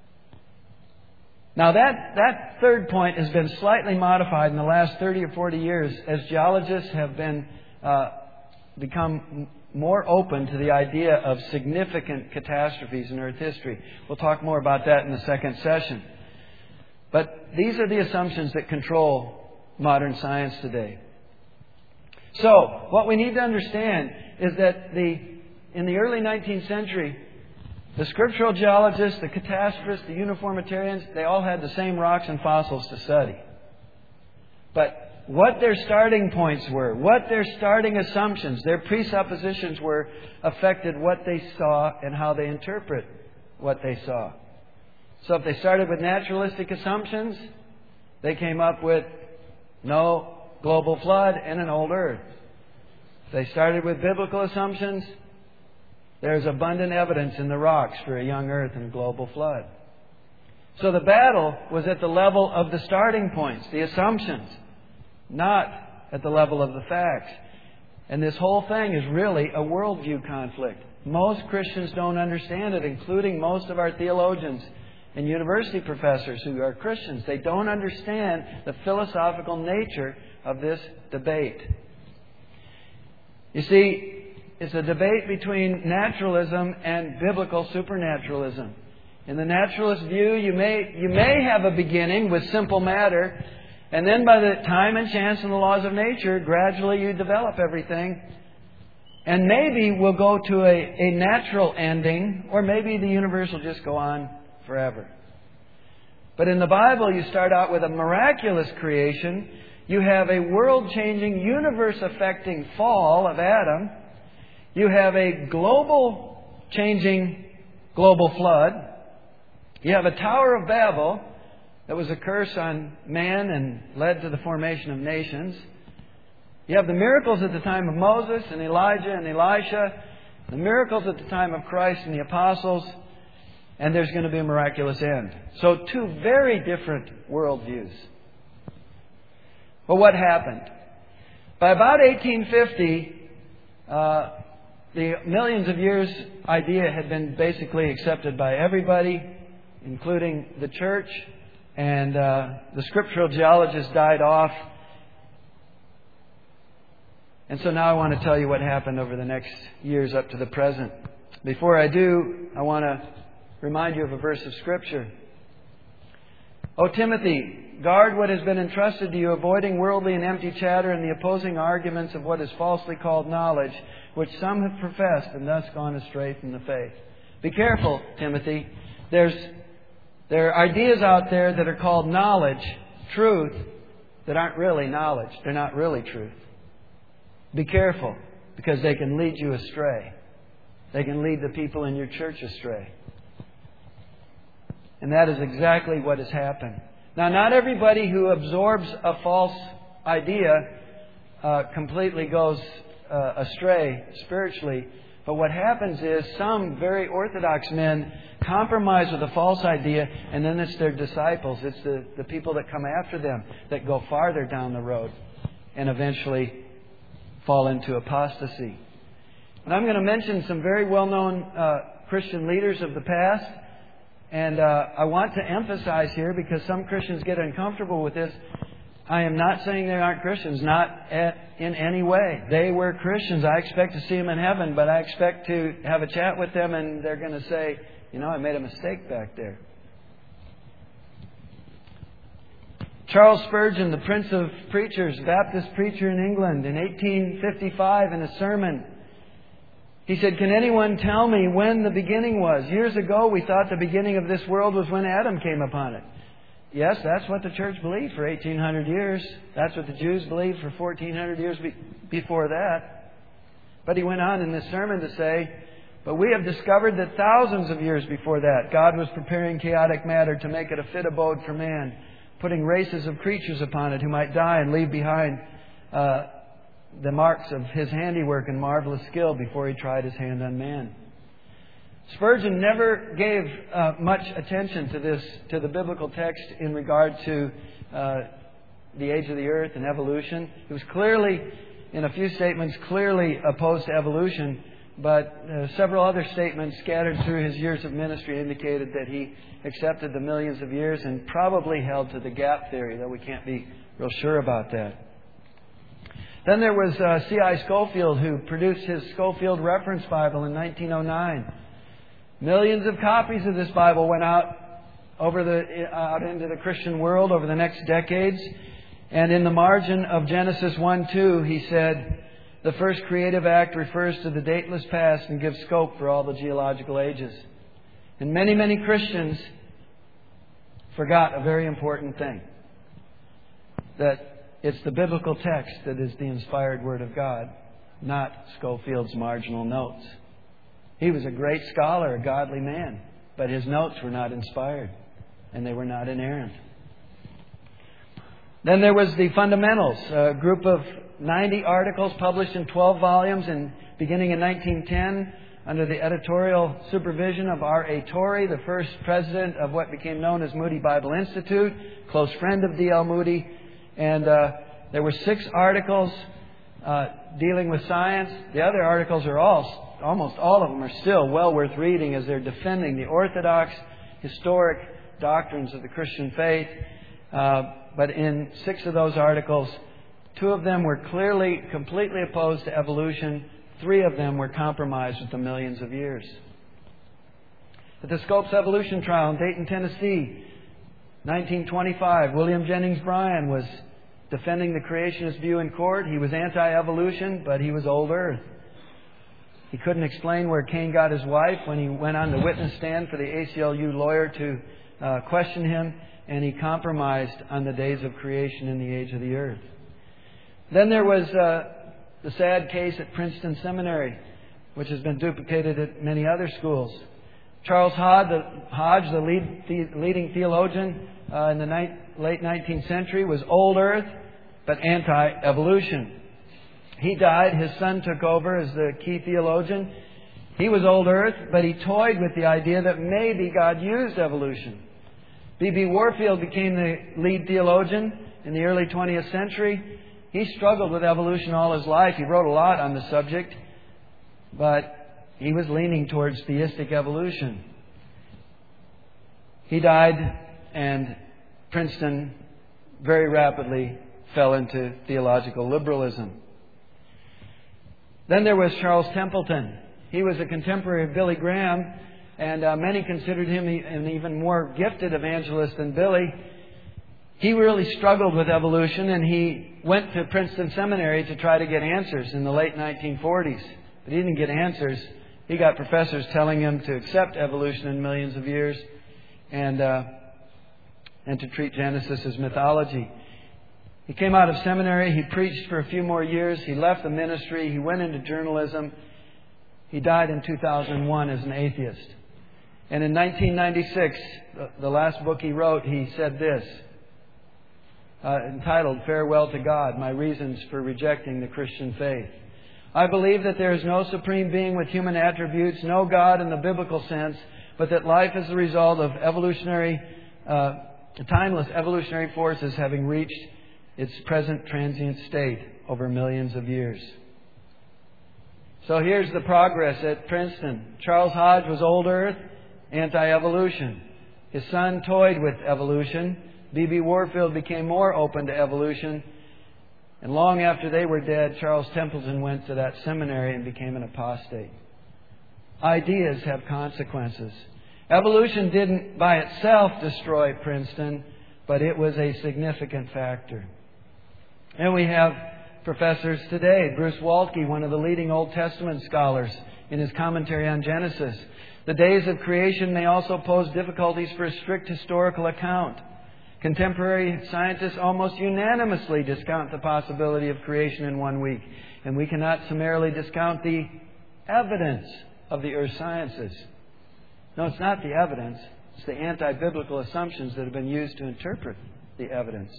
Now that third point has been slightly modified in the last 30 or 40 years as geologists have become more open to the idea of significant catastrophes in Earth history. We'll talk more about that in the second session. But these are the assumptions that control modern science today. So, what we need to understand is that in the early 19th century, the scriptural geologists, the catastrophists, the uniformitarians, they all had the same rocks and fossils to study. But what their starting points were, what their starting assumptions, their presuppositions were, affected what they saw and how they interpret what they saw. So if they started with naturalistic assumptions, they came up with no global flood and an old earth. If they started with biblical assumptions, there's abundant evidence in the rocks for a young earth and a global flood. So the battle was at the level of the starting points, the assumptions, not at the level of the facts. And this whole thing is really a worldview conflict. Most Christians don't understand it, including most of our theologians and university professors who are Christians. They don't understand the philosophical nature of this debate. You see, it's a debate between naturalism and biblical supernaturalism. In the naturalist view, you may have a beginning with simple matter, and then by the time and chance and the laws of nature, gradually you develop everything. And maybe we'll go to a natural ending, or maybe the universe will just go on forever. But in the Bible, you start out with a miraculous creation. You have a world-changing, universe-affecting fall of Adam. You have a global-changing global flood. You have a Tower of Babel that was a curse on man and led to the formation of nations. You have the miracles at the time of Moses and Elijah and Elisha, the miracles at the time of Christ and the apostles, and there's going to be a miraculous end. So two very different worldviews. But what happened? By about 1850, the millions of years idea had been basically accepted by everybody, including the church, and the scriptural geologists died off. And so now I want to tell you what happened over the next years up to the present. Before I do, I want to remind you of a verse of Scripture. O Timothy, guard what has been entrusted to you, avoiding worldly and empty chatter and the opposing arguments of what is falsely called knowledge, which some have professed and thus gone astray from the faith. Be careful, Timothy. There's There are ideas out there that are called knowledge, truth, that aren't really knowledge. They're not really truth. Be careful, because they can lead you astray. They can lead the people in your church astray. And that is exactly what has happened. Now, not everybody who absorbs a false idea completely goes astray spiritually. But what happens is some very orthodox men compromise with a false idea, and then it's their disciples. It's the people that come after them that go farther down the road and eventually fall into apostasy. And I'm going to mention some very well-known Christian leaders of the past. And I want to emphasize here, because some Christians get uncomfortable with this, I am not saying they aren't Christians, not in any way. They were Christians. I expect to see them in heaven, but I expect to have a chat with them and they're going to say, I made a mistake back there. Charles Spurgeon, the Prince of Preachers, Baptist preacher in England, in 1855 in a sermon, he said, "Can anyone tell me when the beginning was? Years ago we thought the beginning of this world was when Adam came upon it." Yes, that's what the church believed for 1,800 years. That's what the Jews believed for 1,400 years before that. But he went on in this sermon to say, "But we have discovered that thousands of years before that, God was preparing chaotic matter to make it a fit abode for man, putting races of creatures upon it who might die and leave behind the marks of His handiwork and marvelous skill before He tried His hand on man." Spurgeon never gave much attention to the biblical text in regard to the age of the earth and evolution. He was clearly, in a few statements, clearly opposed to evolution, but several other statements scattered through his years of ministry indicated that he accepted the millions of years and probably held to the gap theory, though we can't be real sure about that. Then there was C.I. Scofield, who produced his Scofield Reference Bible in 1909. Millions of copies of this Bible went out into the Christian world over the next decades. And in the margin of Genesis 1:2, he said, "The first creative act refers to the dateless past and gives scope for all the geological ages." And many, many Christians forgot a very important thing. That it's the biblical text that is the inspired Word of God, not Scofield's marginal notes. He was a great scholar, a godly man, but his notes were not inspired, and they were not inerrant. Then there was the Fundamentals, a group of 90 articles published in 12 volumes beginning in 1910 under the editorial supervision of R.A. Torrey, the first president of what became known as Moody Bible Institute, close friend of D.L. Moody. And there were 6 articles dealing with science. The other articles are almost all of them are still well worth reading as they're defending the orthodox, historic doctrines of the Christian faith. But in 6 of those articles, 2 of them were clearly, completely opposed to evolution. 3 of them were compromised with the millions of years. At the Scopes Evolution Trial in Dayton, Tennessee, 1925, William Jennings Bryan was defending the creationist view in court. He was anti-evolution, but he was old earth. He couldn't explain where Cain got his wife when he went on the witness stand for the ACLU lawyer to question him, and he compromised on the days of creation and the age of the earth. Then there was the sad case at Princeton Seminary, which has been duplicated at many other schools. Charles Hodge, the leading theologian in the late 19th century, was old earth, but anti-evolution. He died. His son took over as the key theologian. He was old earth, but he toyed with the idea that maybe God used evolution. B.B. Warfield became the lead theologian in the early 20th century. He struggled with evolution all his life. He wrote a lot on the subject, but he was leaning towards theistic evolution. He died, and Princeton very rapidly fell into theological liberalism. Then there was Charles Templeton. He was a contemporary of Billy Graham, and many considered him an even more gifted evangelist than Billy. He really struggled with evolution, and he went to Princeton Seminary to try to get answers in the late 1940s. But he didn't get answers. He got professors telling him to accept evolution in millions of years. and to treat Genesis as mythology. He came out of seminary. He preached for a few more years. He left the ministry. He went into journalism. He died in 2001 as an atheist. And in 1996, the last book he wrote, he said this, entitled Farewell to God, My Reasons for Rejecting the Christian Faith. I believe that there is no supreme being with human attributes, no God in the biblical sense, but that life is the result of timeless evolutionary forces having reached its present transient state over millions of years. So here's the progress at Princeton. Charles Hodge was old earth, anti-evolution. His son toyed with evolution. B.B. Warfield became more open to evolution. And long after they were dead, Charles Templeton went to that seminary and became an apostate. Ideas have consequences. Evolution didn't by itself destroy Princeton, but it was a significant factor. And we have professors today. Bruce Waltke, one of the leading Old Testament scholars, in his commentary on Genesis. The days of creation may also pose difficulties for a strict historical account. Contemporary scientists almost unanimously discount the possibility of creation in 1 week. And we cannot summarily discount the evidence of the earth sciences. No, it's not the evidence. It's the anti-biblical assumptions that have been used to interpret the evidence.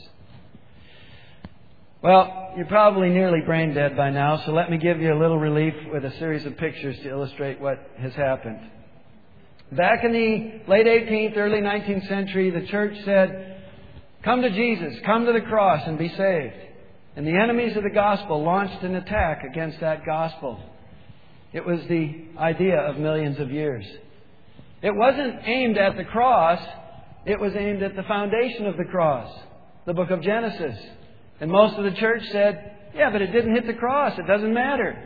Well, you're probably nearly brain dead by now, so let me give you a little relief with a series of pictures to illustrate what has happened. Back in the late 18th, early 19th century, the church said, come to Jesus, come to the cross and be saved. And the enemies of the gospel launched an attack against that gospel. It was the idea of millions of years. It wasn't aimed at the cross. It was aimed at the foundation of the cross, the book of Genesis. And most of the church said, yeah, but it didn't hit the cross. It doesn't matter.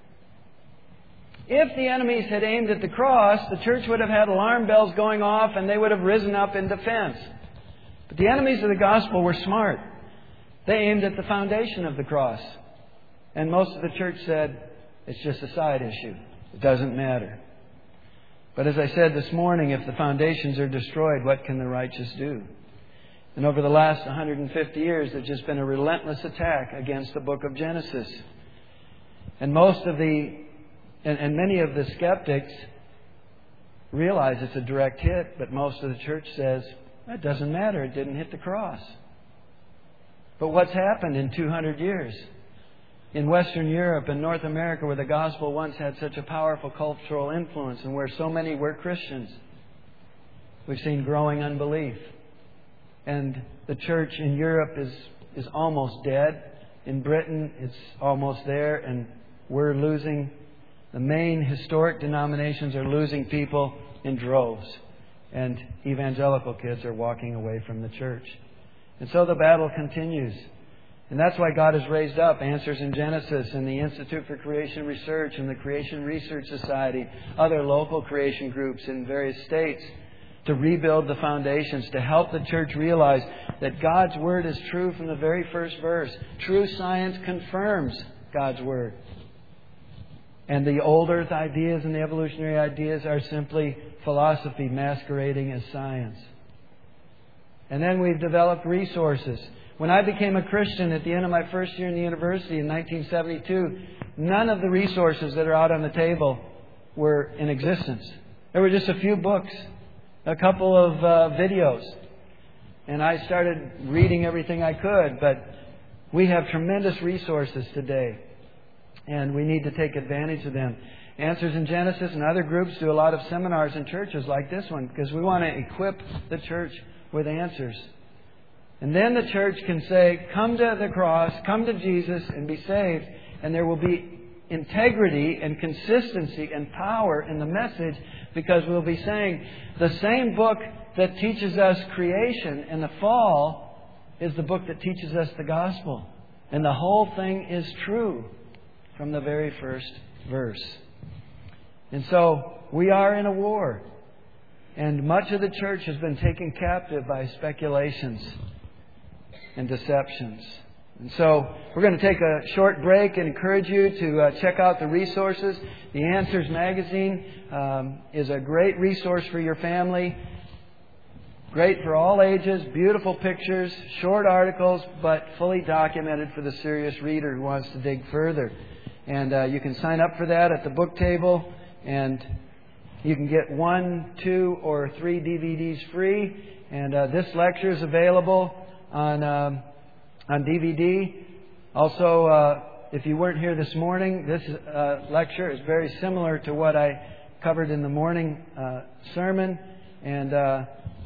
If the enemies had aimed at the cross, the church would have had alarm bells going off and they would have risen up in defense. But the enemies of the gospel were smart. They aimed at the foundation of the cross. And most of the church said, it's just a side issue. It doesn't matter. But as I said this morning, if the foundations are destroyed, what can the righteous do? And over the last 150 years, there's just been a relentless attack against the book of Genesis. And many of the skeptics realize it's a direct hit, but most of the church says, it doesn't matter, it didn't hit the cross. But what's happened in 200 years? In Western Europe and North America, where the gospel once had such a powerful cultural influence and where so many were Christians, we've seen growing unbelief. And the church in Europe is almost dead. In Britain, it's almost there, and we're losing. The main historic denominations are losing people in droves. And evangelical kids are walking away from the church. And so the battle continues. And that's why God has raised up Answers in Genesis and the Institute for Creation Research and the Creation Research Society, other local creation groups in various states, to rebuild the foundations, to help the church realize that God's Word is true from the very first verse. True science confirms God's Word. And the old earth ideas and the evolutionary ideas are simply philosophy masquerading as science. And then we've developed resources. When I became a Christian at the end of my first year in the university in 1972, none of the resources that are out on the table were in existence. There were just a few books, a couple of videos. And I started reading everything I could. But we have tremendous resources today. And we need to take advantage of them. Answers in Genesis and other groups do a lot of seminars in churches like this one because we want to equip the church with answers. And then the church can say, come to the cross, come to Jesus and be saved. And there will be integrity and consistency and power in the message because we'll be saying the same book that teaches us creation and the fall is the book that teaches us the gospel. And the whole thing is true from the very first verse. And so we are in a war. And much of the church has been taken captive by speculations and deceptions. And so we're going to take a short break and encourage you to check out the resources. The Answers magazine is a great resource for your family. Great for all ages, beautiful pictures, short articles, but fully documented for the serious reader who wants to dig further. And you can sign up for that at the book table, and you can get 1, 2, or 3 DVDs free. And this lecture is available on DVD. Also, if you weren't here this morning, this lecture is very similar to what I covered in the morning sermon. And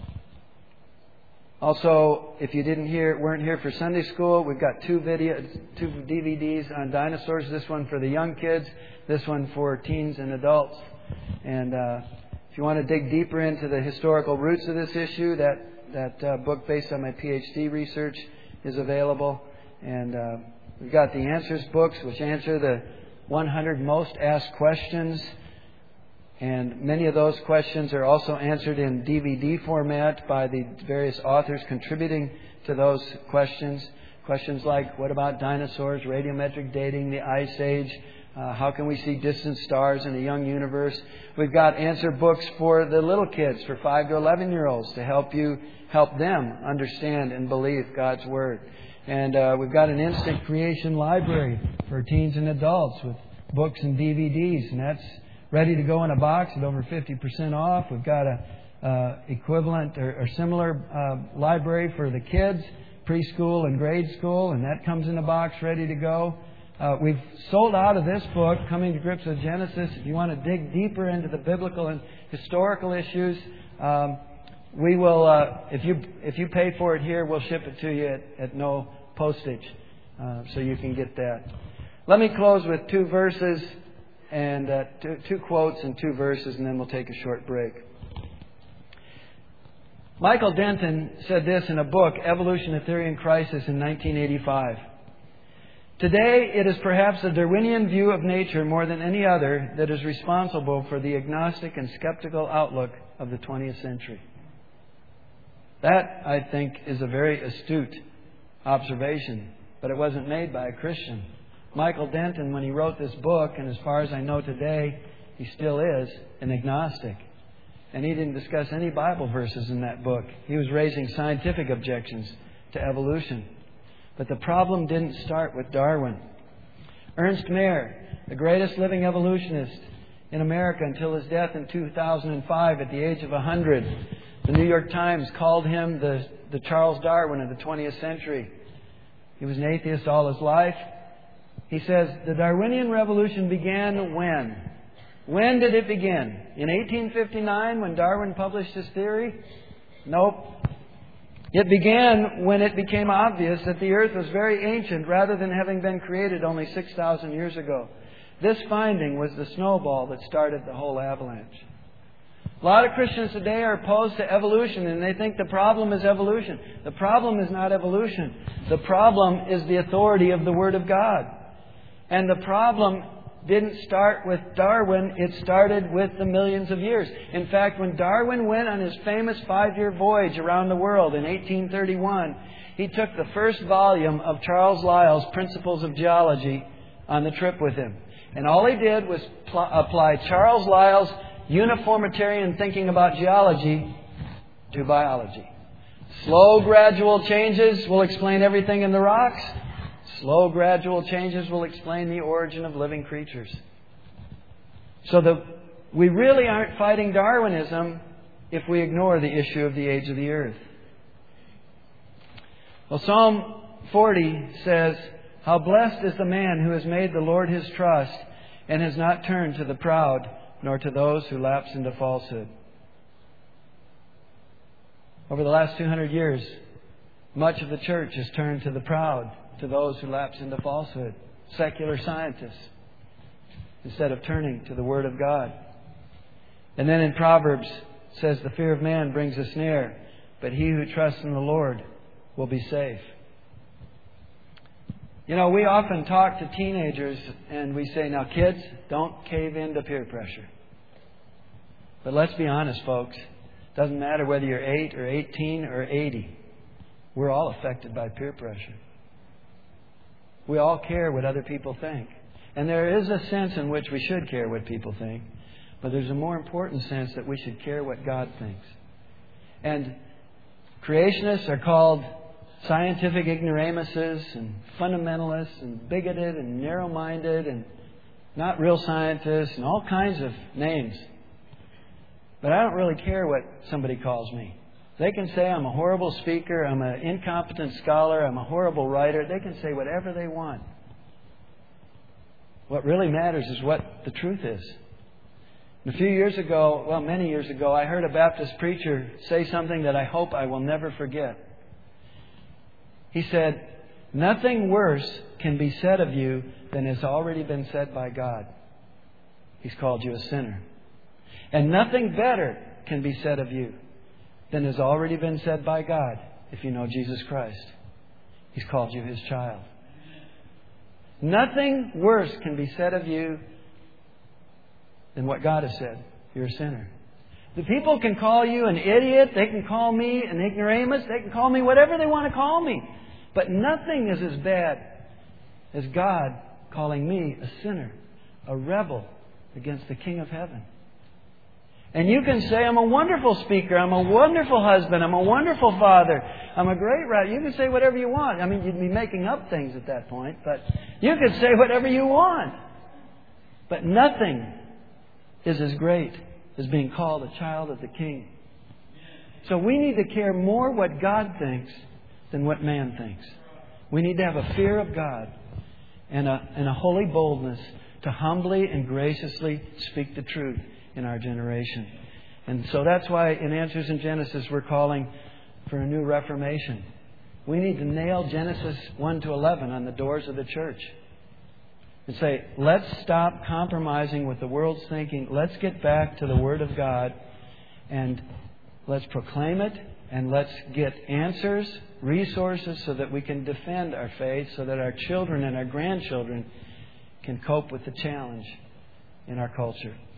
also, if you weren't here for Sunday school, we've got 2 DVDs on dinosaurs. This one for the young kids, this one for teens and adults. And if you want to dig deeper into the historical roots of this issue, that book based on my PhD research is available. And we've got the Answers books, which answer the 100 most asked questions. And many of those questions are also answered in DVD format by the various authors contributing to those questions. Questions like, what about dinosaurs, radiometric dating, the Ice Age? How can we see distant stars in a young universe? We've got answer books for the little kids, for 5 to 11-year-olds, to help them understand and believe God's Word. And we've got an instant creation library for teens and adults with books and DVDs, and that's ready to go in a box at over 50% off. We've got a equivalent or similar library for the kids, preschool and grade school, and that comes in a box ready to go. We've sold out of this book, Coming to Grips with Genesis. If you want to dig deeper into the biblical and historical issues, we will. If you pay for it here, we'll ship it to you at no postage, so you can get that. Let me close with 2 verses and 2 quotes and 2 verses, and then we'll take a short break. Michael Denton said this in a book, Evolution, a Theory in Crisis, in 1985. Today, it is perhaps the Darwinian view of nature more than any other that is responsible for the agnostic and skeptical outlook of the 20th century. That, I think, is a very astute observation, but it wasn't made by a Christian. Michael Denton, when he wrote this book, and as far as I know today, he still is an agnostic. And he didn't discuss any Bible verses in that book. He was raising scientific objections to evolution. But the problem didn't start with Darwin. Ernst Mayr, the greatest living evolutionist in America until his death in 2005 at the age of 100. The New York Times called him the Charles Darwin of the 20th century. He was an atheist all his life. He says, the Darwinian revolution began when? When did it begin? In 1859 when Darwin published his theory? Nope. It began when it became obvious that the earth was very ancient rather than having been created only 6,000 years ago. This finding was the snowball that started the whole avalanche. A lot of Christians today are opposed to evolution, and they think the problem is evolution. The problem is not evolution. The problem is the authority of the Word of God. And the problem didn't start with Darwin, it started with the millions of years. In fact, when Darwin went on his famous 5-year voyage around the world in 1831, he took the first volume of Charles Lyell's Principles of Geology on the trip with him. And all he did was apply Charles Lyell's uniformitarian thinking about geology to biology. Slow, gradual changes will explain everything in the rocks. Slow, gradual changes will explain the origin of living creatures. So we really aren't fighting Darwinism if we ignore the issue of the age of the earth. Well, Psalm 40 says, "How blessed is the man who has made the Lord his trust and has not turned to the proud, nor to those who lapse into falsehood." Over the last 200 years, much of the church has turned to the proud, to those who lapse into falsehood, secular scientists, instead of turning to the Word of God. And then in Proverbs, it says, "The fear of man brings a snare, but he who trusts in the Lord will be safe." You know, we often talk to teenagers and we say, now kids, don't cave into peer pressure. But let's be honest, folks. It doesn't matter whether you're 8 or 18 or 80. We're all affected by peer pressure. We all care what other people think. And there is a sense in which we should care what people think. But there's a more important sense that we should care what God thinks. And Creationists are called scientific ignoramuses and fundamentalists and bigoted and narrow-minded and not real scientists and all kinds of names. But I don't really care what somebody calls me. They can say I'm a horrible speaker, I'm an incompetent scholar, I'm a horrible writer. They can say whatever they want. What really matters is what the truth is. And a few years ago, well, many years ago, I heard a Baptist preacher say something that I hope I will never forget. He said, "Nothing worse can be said of you than has already been said by God. He's called you a sinner. And nothing better can be said of you than has already been said by God if you know Jesus Christ. He's called you His child. Nothing worse can be said of you than what God has said. You're a sinner." The people can call you an idiot. They can call me an ignoramus. They can call me whatever they want to call me. But nothing is as bad as God calling me a sinner, a rebel against the King of Heaven. And you can say, "I'm a wonderful speaker. I'm a wonderful husband. I'm a wonderful father. I'm a great writer." You can say whatever you want. I mean, you'd be making up things at that point. But you can say whatever you want. But nothing is as great as being called a child of the King. So we need to care more what God thinks than what man thinks. We need to have a fear of God and a holy boldness to humbly and graciously speak the truth in our generation. And so that's why in Answers in Genesis we're calling for a new reformation. We need to nail Genesis 1 to 11 on the doors of the church. And say, let's stop compromising with the world's thinking. Let's get back to the Word of God and let's proclaim it and let's get answers, resources so that we can defend our faith, so that our children and our grandchildren can cope with the challenge in our culture.